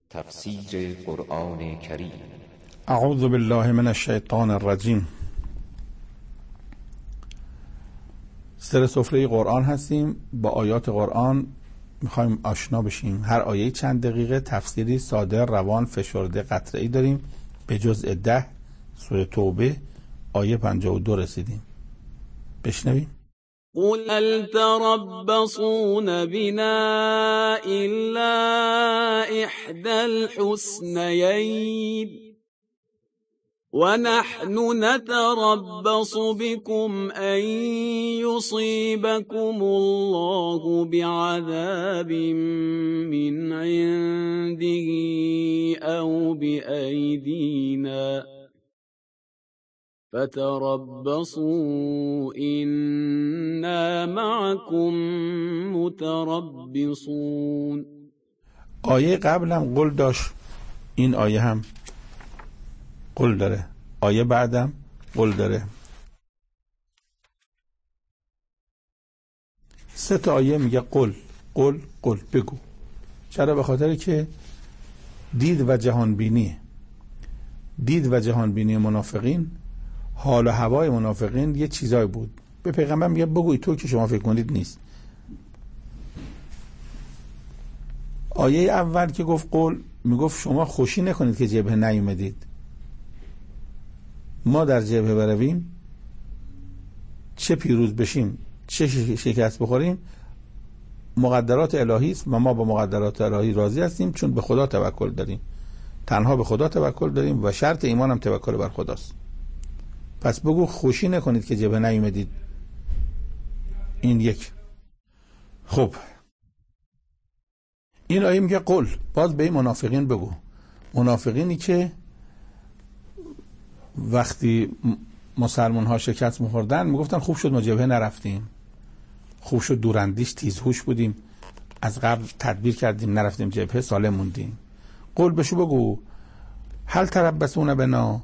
تفسیر قرآن کریم. اعوذ بالله من الشیطان الرجیم. سر سفره قرآن هستیم، با آیات قرآن میخوایم آشنا بشیم. هر آیه چند دقیقه تفسیری ساده، روان، فشرده، قطعی داریم. به جزء 10 سوره توبه آیه 52 رسیدیم. بشنویم. قل هل تربصون بنا إلا إحدى الحسنيين ونحن نتربص بكم أن يصيبكم الله بعذاب من عنده أو بأيدينا فتربصوا إنا معكم متربصون. آیه قبلم قل داشت، این آیه هم قل داره، آیه بعدم قل داره. 3 تا آیه میگه قل قل قل، بگو. چرا؟ به خاطر که دید و جهان بینی منافقین، حال و هوای منافقین یه چیزایی بود. به پیغمبر میگه بگوی تو که شما فکر کنید نیست. آیه اول که گفت قل، میگفت شما خوشی نکنید که جبهه نیومدید. ما در جبهه برویم، چه پیروز بشیم چه شکست بخوریم، مقدرات الهی است و ما با مقدرات الهی راضی هستیم، چون به خدا توکل داریم. تنها به خدا توکل داریم و شرط ایمان هم توکل بر خداست. پس بگو خوشی نکنید که جبهه نیومدید. این یک. خب این آیه میگه قل، باز به این منافقین بگو. منافقینی که وقتی مسلمان ها شکست می‌خوردن میگفتن خوب شد ما جبهه نرفتیم، خوب شد دوراندیش تیزهوش بودیم، از قبل تدبیر کردیم نرفتیم جبهه، سالم موندیم. قل بشو بگو هل تربصون بنا،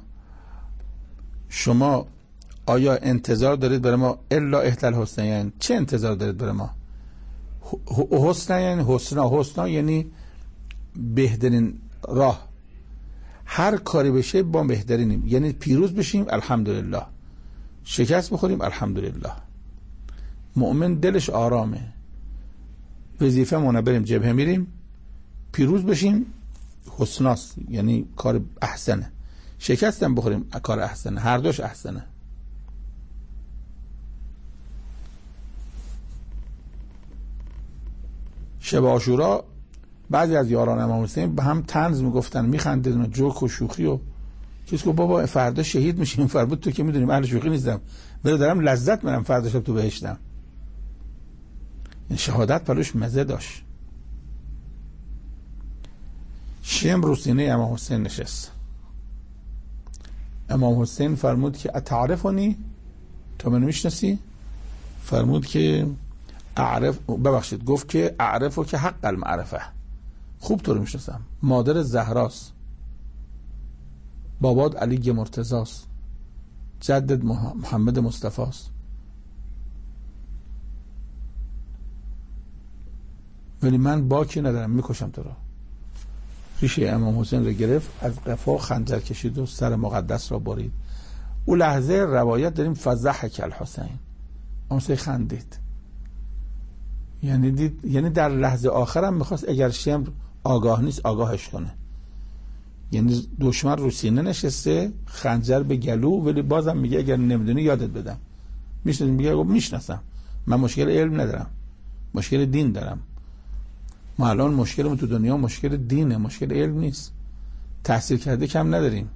شما آیا انتظار دارید برای ما الا احدی الحسنیین؟ چه انتظار دارید برای ما؟ حسنیین، حسنا یعنی بهترین راه. هر کاری بشه با بهترینیم، یعنی پیروز بشیم الحمدلله، شکست بخوریم الحمدلله. مؤمن دلش آرامه. وظیفه مون بریم جبهه، میریم پیروز بشیم حسناست، یعنی کار احسنه. شکستم بخوریم کار احسنه، هر دوش احسنه. شب عاشورا بعضی از یاران امام حسین به هم طنز میگفتن، میخندیدن، جوک و شوخی و چیز که بابا فردا شهید میشیم. فرمود تو که میدونیم اهل شوخی نیستم، ولی دارم لذت میبرم فردا شب تو بهشتم. این شهادت پلوش مزه داشت. شم رو سینه امام حسین نشست. امام حسین فرمود که اتعرفنی، تو منو میشناسی؟ فرمود که گفت که اعرفو که حق المعرفه، خوب تو رو میشناسم. مادر زهراست، بابات علی مرتضاست، جدد محمد مصطفاست، ولی من باکی ندارم، میکشم تو رو. ریشه امام حسین رو گرفت، از قفا خنجر کشید و سر مقدس را برید. او لحظه روایت داریم فضحک الحسین، امام حسین خندید. یعنی در لحظه آخرم میخواست اگر شمر آگاه نیست آگاهش کنه. یعنی دشمن رو سینه نشسته، خنجر به گلو، ولی بازم میگه اگر نمیدونی یادت بدم. میگه میشناسم، من مشکل علم ندارم، مشکل دین دارم. ما الان مشکلمون تو دنیا مشکل دینه، مشکل علم نیست. تحصیل کرده کم نداریم.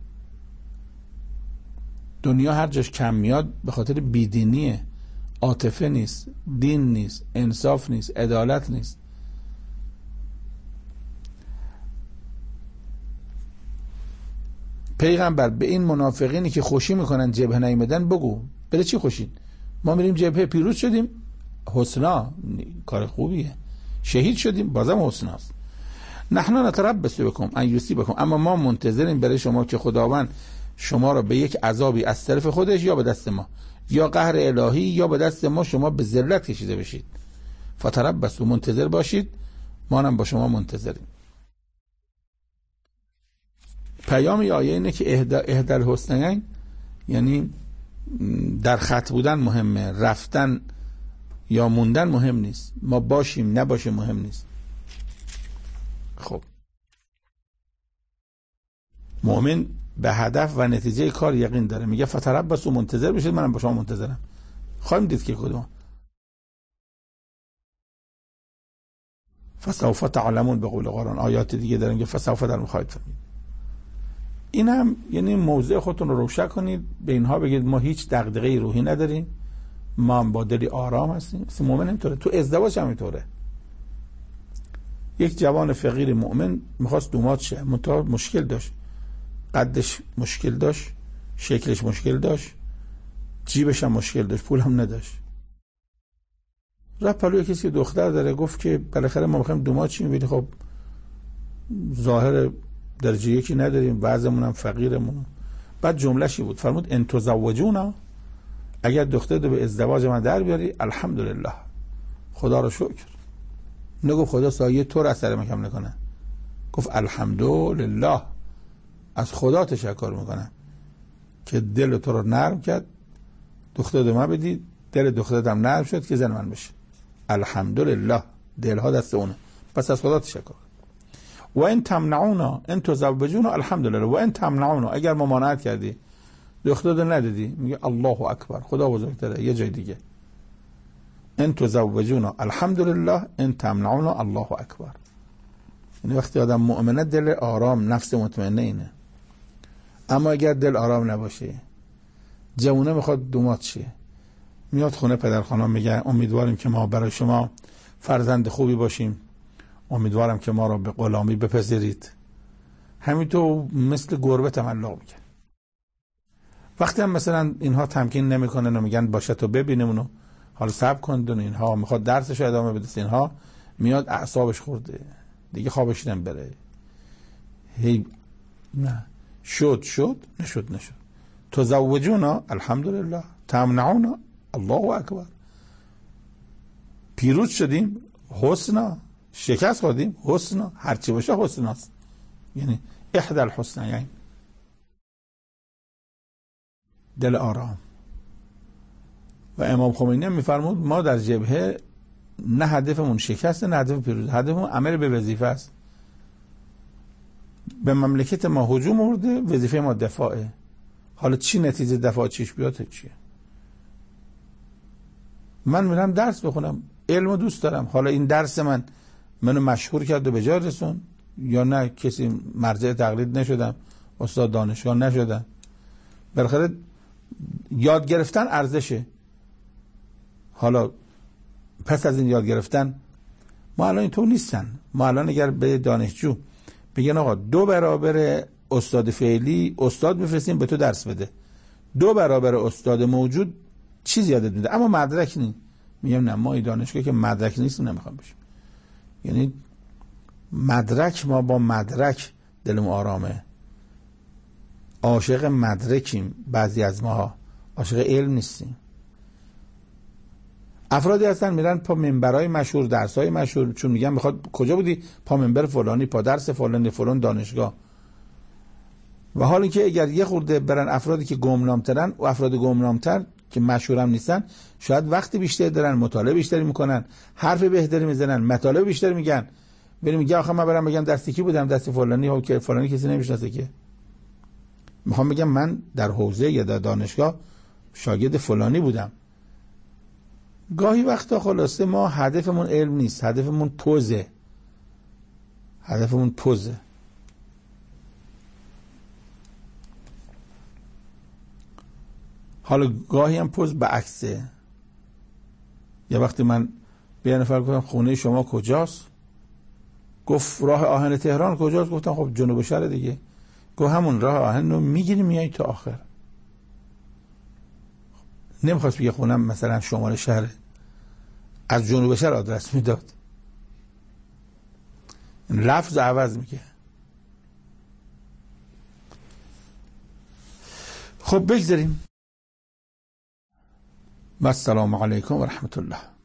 دنیا هر جاش کم میاد به خاطر بیدینیه. عاطفه نیست، دین نیست، انصاف نیست، عدالت نیست. پیغمبر به این منافقینی که خوشی میکنن جبهه نیومدن بگو بله چی خوشید؟ ما میریم جبهه پیروز شدیم، حسنا، کار خوبیه. شهید شدیم، بازم حسناست. نحن نتربص بكم ان یصیبکم، اما ما منتظریم برای شما که خداوند شما را به یک عذابی از طرف خودش یا به دست ما، یا قهر الهی یا به دست ما، شما به ذلت کشیده بشید. فتربصوا، منتظر باشید، ما هم با شما منتظریم. پیام آیه اینه که اهدى الحسنیین یعنی در خط بودن مهمه، رفتن یا موندن مهم نیست، ما باشیم نباشیم مهم نیست. خب مؤمن به هدف و نتیجه کار یقین داره، میگه فتربصوا منتظر بشید، منم با شما منتظرم. خواهیم دید که کدوم. فسوف تعلمون به قول قرآن. آیات دیگه داریم که فسوف در خواهید فهمید. این هم یعنی موضع خودتون رو روشن کنید، به اینها بگید ما هیچ دغدغه روحی نداریم، ما هم با دلی آرام هستیم. مؤمن اینطوره، تو ازدواج هم اینطوره. یک جوان فقیر مؤمن میخواست دومات شه، منتها مشکل داشت، قدش مشکل داشت، شکلش مشکل داشت، جیبش هم مشکل داشت، پول هم نداشت. رفت پلوی کسی که دختر داره، گفت که بالاخره ما میخوایم دومات شیم، ولی خب ظاهر درجه یکی نداریم، وضعمون هم فقیرمون. بعد جمله‌شی بود، فرمود ان تزوجونا، اگر دختر رو به ازدواج من در بیاری الحمدلله، خدا رو شکر. نگفت خدا سایه تو را سر مکم نکنه، گفت الحمدلله، از خدا تشکر میکنم که دل تو رو نرم کرد، دختر رو من بدید، دل دخترم نرم شد که زن من بشه. الحمدلله، دلها دست اونه، پس از خدا تشکر. و ان تمنعونا ان تزوجونا الحمدلله، و ان تمنعونا، اگر ممانعت کردی دختر رو ندادی، میگه الله اکبر، خدا بزرگتره. یه جای دیگه ان تزوجونا الحمدلله، ان تمنعونا الله اکبر. یعنی وقتی آدم مؤمنه دل آرام، نفس مطمئنه اینه. اما اگر دل آرام نباشه، جوونه میخواد دومات شه، میاد خونه پدر خانم میگه امیدواریم که ما برای شما فرزند خوبی باشیم، امیدوارم که ما را به غلامی بپذیرید، همینطور مثل گربه تملق میگه. وقتی هم مثلا اینها تمکین نمیکنن و میگن باشه تو ببینیمونو، حالا صبر کن، دون اینها میخواد درسش ادامه بده، اینها میاد اعصابش خورده دیگه، خوابش نمیبره، هی نه شد نشد. تزوجونا الحمدلله، تمنعونا الله اکبر. پیروز شدیم حسنا، شکست خوردیم حسنا، هرچی باشه حسناست. یعنی احدى الحسنیین، دل آرام. و امام خمینی هم میفرمود ما در جبهه نه هدفمون شکست، نه هدف پیروز، هدفمون عمل به وظیفه است. به مملکت ما هجوم آورده، وظیفه ما دفاعه. حالا چی نتیجه دفاع چیش بیاد چیه؟ من میرم درس بخونم، علمو دوست دارم، حالا این درس منو مشهور کرد و به جای رسون، یا نه کسی مرجع تقلید نشدم، استاد دانشگاه نشدم. بالاخره یاد گرفتن ارزشه. حالا پس از این یاد گرفتن، ما الان اینطور نیستن. ما الان اگر به دانشجو بگن آقا 2 برابر استاد فعلی استاد میفرستیم به تو درس بده، 2 برابر استاد موجود چیز یادت میده، اما مدرک نیست. میگم نه، ما این دانشگاه که مدرک نیست نمیخوام بشیم. یعنی مدرک، ما با مدرک دلم آرامه، عاشق مدرکیم. بعضی از ماها عاشق علم نیستیم. افرادی هستن میرن پا منبرهای مشهور، درسهای مشهور، چون میگن میخواد کجا بودی؟ پا منبر فلانی، پا درس فلانی، فلان دانشگاه. و حالی که اگر یه خورده برن افرادی که گمنامترن و افراد گمنامتر که مشهورم نیستن، شاید وقت بیشتر دارن، مطالعه بیشتری میکنن، حرف بهتری میزنن، مطالب بیشتر میگن. بریم میگه آخه من برم بگم دستی کی بودم؟ دستی فلانی. ها که فلانی کسی نمیشناسه که. میخوام بگم من در حوزه یا در دانشگاه شاگرد فلانی بودم. گاهی وقتا خلاصه ما هدفمون علم نیست، هدفمون پوزه. حالا گاهی هم پوز به عکسه. یه وقتی من به یه نفر گفتم خونه شما کجاست؟ گفت راه آهن تهران. کجاست؟ گفتم خب جنوب شهر دیگه. گفت همون راه آهن رو میگیری میای تا آخر. نمیخواست بگه خونم مثلا شمال شهر، از جنوب شهر آدرس میداد. لفظ عوض میگه. خب بگذاریم. السلام علیکم و رحمت الله.